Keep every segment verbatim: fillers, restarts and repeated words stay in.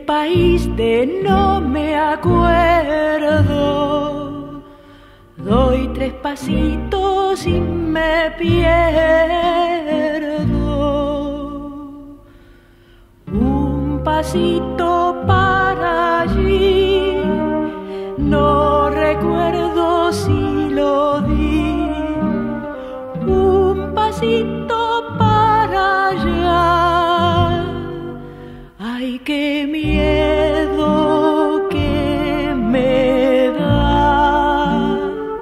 país de no me acuerdo, doy tres pasitos y me pierdo. Un pasito para allí, no recuerdo si lo di. Un pasito para allá, ay, qué miedo que me da.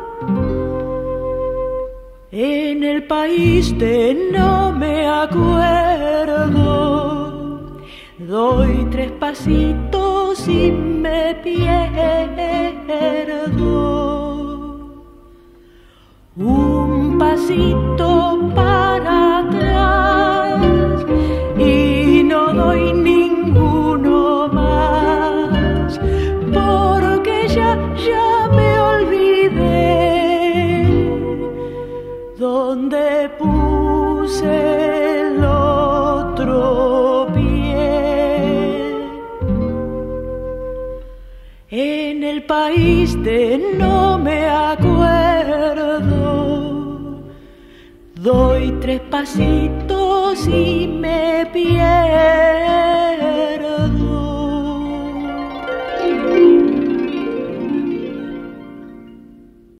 En el país de no me acuerdo, doy tres pasitos y me pierdo. Un pasito para atrás y no doy ninguno más, porque ya, ya me olvidé dónde puse el otro pie. En el país de no me acuerdo, doy tres pasitos y me pierdo.